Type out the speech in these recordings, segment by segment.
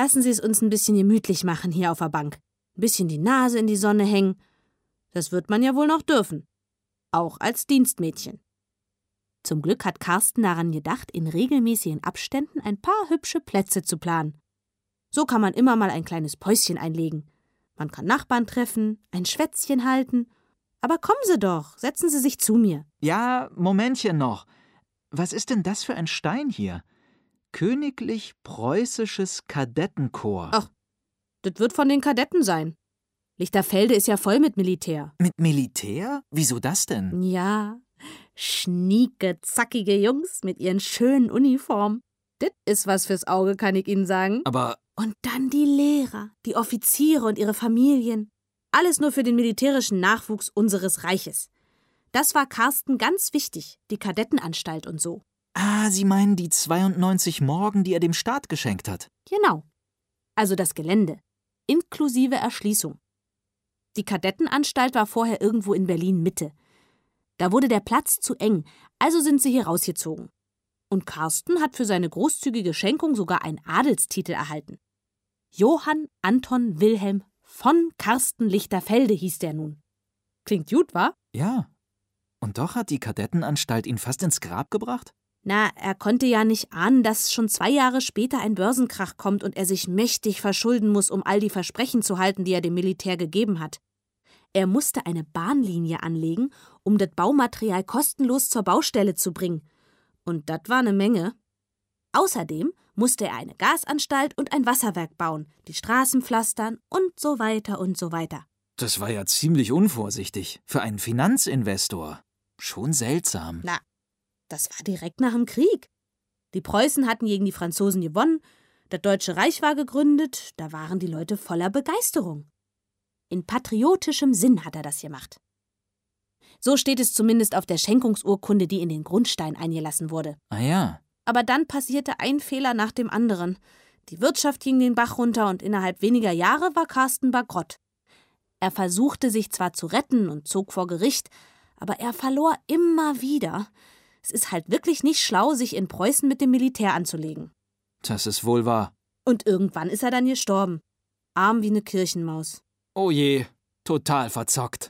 lassen Sie es uns ein bisschen gemütlich machen hier auf der Bank. Ein bisschen die Nase in die Sonne hängen. Das wird man ja wohl noch dürfen. Auch als Dienstmädchen. Zum Glück hat Karsten daran gedacht, in regelmäßigen Abständen ein paar hübsche Plätze zu planen. So kann man immer mal ein kleines Päuschen einlegen. Man kann Nachbarn treffen, ein Schwätzchen halten. Aber kommen Sie doch, setzen Sie sich zu mir. Ja, Momentchen noch. Was ist denn das für ein Stein hier? Königlich Preußisches Kadettenkorps. Ach, das wird von den Kadetten sein. Lichterfelde ist ja voll mit Militär. Mit Militär? Wieso das denn? Ja, schnieke, zackige Jungs mit ihren schönen Uniformen. Das ist was fürs Auge, kann ich Ihnen sagen. Aber Und dann die Lehrer, die Offiziere und ihre Familien. Alles nur für den militärischen Nachwuchs unseres Reiches. Das war Karsten ganz wichtig, die Kadettenanstalt und so. Sie meinen die 92 Morgen, die er dem Staat geschenkt hat? Genau. Also das Gelände. Inklusive Erschließung. Die Kadettenanstalt war vorher irgendwo in Berlin-Mitte. Da wurde der Platz zu eng, also sind sie hier rausgezogen. Und Karsten hat für seine großzügige Schenkung sogar einen Adelstitel erhalten. Johann Anton Wilhelm von Karsten Lichterfelde hieß der nun. Klingt gut, wa? Ja. Und doch hat die Kadettenanstalt ihn fast ins Grab gebracht? Na, er konnte ja nicht ahnen, dass schon 2 Jahre später ein Börsenkrach kommt und er sich mächtig verschulden muss, um all die Versprechen zu halten, die er dem Militär gegeben hat. Er musste eine Bahnlinie anlegen, um das Baumaterial kostenlos zur Baustelle zu bringen. Und das war eine Menge. Außerdem musste er eine Gasanstalt und ein Wasserwerk bauen, die Straßen pflastern und so weiter und so weiter. Das war ja ziemlich unvorsichtig. Für einen Finanzinvestor. Schon seltsam. Na, das war direkt nach dem Krieg. Die Preußen hatten gegen die Franzosen gewonnen, das Deutsche Reich war gegründet, da waren die Leute voller Begeisterung. In patriotischem Sinn hat er das gemacht. So steht es zumindest auf der Schenkungsurkunde, die in den Grundstein eingelassen wurde. Ah ja. Aber dann passierte ein Fehler nach dem anderen. Die Wirtschaft ging den Bach runter und innerhalb weniger Jahre war Karsten bankrott. Er versuchte sich zwar zu retten und zog vor Gericht, aber er verlor immer wieder. Es ist halt wirklich nicht schlau, sich in Preußen mit dem Militär anzulegen. Das ist wohl wahr. Und irgendwann ist er dann gestorben. Arm wie eine Kirchenmaus. Oh je, total verzockt.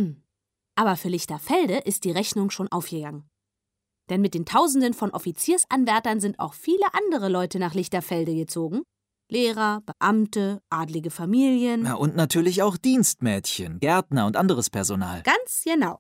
Aber für Lichterfelde ist die Rechnung schon aufgegangen. Denn mit den Tausenden von Offiziersanwärtern sind auch viele andere Leute nach Lichterfelde gezogen. Lehrer, Beamte, adlige Familien. Na, und natürlich auch Dienstmädchen, Gärtner und anderes Personal. Ganz genau.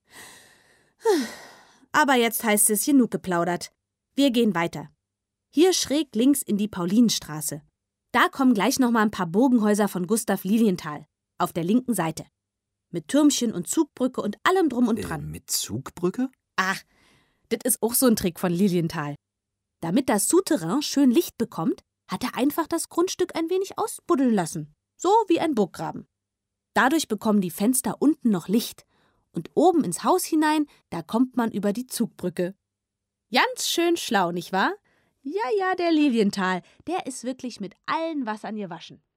Aber jetzt heißt es genug geplaudert. Wir gehen weiter. Hier schräg links in die Paulinenstraße. Da kommen gleich noch mal ein paar Bogenhäuser von Gustav Lilienthal. Auf der linken Seite. Mit Türmchen und Zugbrücke und allem drum und dran. Mit Zugbrücke? Ach, das ist auch so ein Trick von Lilienthal. Damit das Souterrain schön Licht bekommt, hat er einfach das Grundstück ein wenig ausbuddeln lassen. So wie ein Burggraben. Dadurch bekommen die Fenster unten noch Licht. Und oben ins Haus hinein, da kommt man über die Zugbrücke. Ganz schön schlau, nicht wahr? Ja, der Lilienthal, der ist wirklich mit allen Wassern gewaschen.